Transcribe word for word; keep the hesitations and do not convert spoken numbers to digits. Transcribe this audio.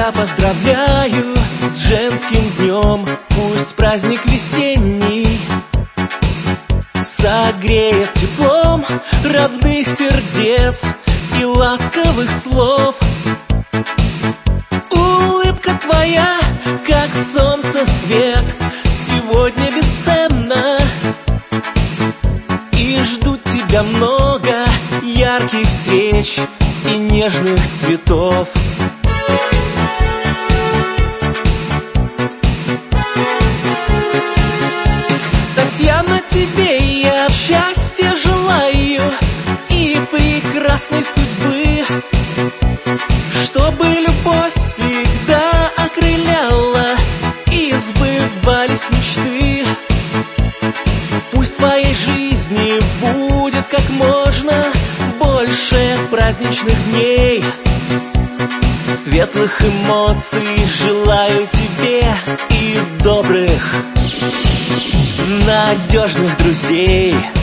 тебя поздравляю с женским днем. Пусть праздник весенний согреет теплом родных сердец и ласковых слов. Улыбка твоя, как солнце свет, сегодня бесценна. И ждут тебя много ярких встреч и нежных цветов. Татьяна, тебе я счастья желаю и прекрасной судьбы, чтобы любовь всегда окрыляла и сбывались мечты. Пусть в твоей жизни будет как можно больше праздничных дней. Светлых эмоций желаю тебе и добрых, надежных друзей.